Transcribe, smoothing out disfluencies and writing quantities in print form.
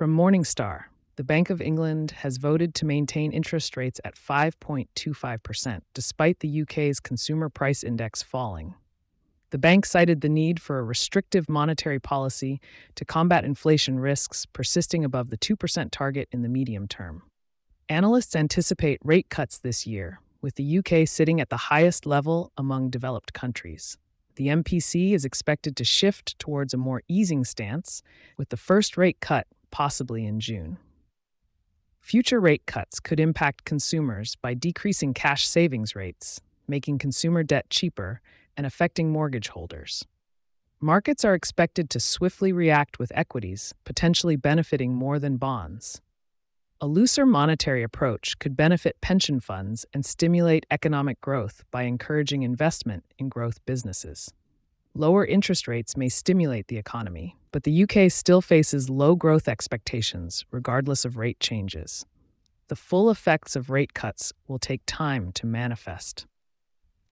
From Morningstar, the Bank of England has voted to maintain interest rates at 5.25%, despite the UK's consumer price index falling. The bank cited the need for a restrictive monetary policy to combat inflation risks persisting above the 2% target in the medium term. Analysts anticipate rate cuts this year, with the UK sitting at the highest level among developed countries. The MPC is expected to shift towards a more easing stance, with the first rate cut possibly in June. Future rate cuts could impact consumers by decreasing cash savings rates, making consumer debt cheaper, and affecting mortgage holders. Markets are expected to swiftly react with equities, potentially benefiting more than bonds. A looser monetary approach could benefit pension funds and stimulate economic growth by encouraging investment in growth businesses. Lower interest rates may stimulate the economy, but the UK still faces low growth expectations regardless of rate changes. The full effects of rate cuts will take time to manifest.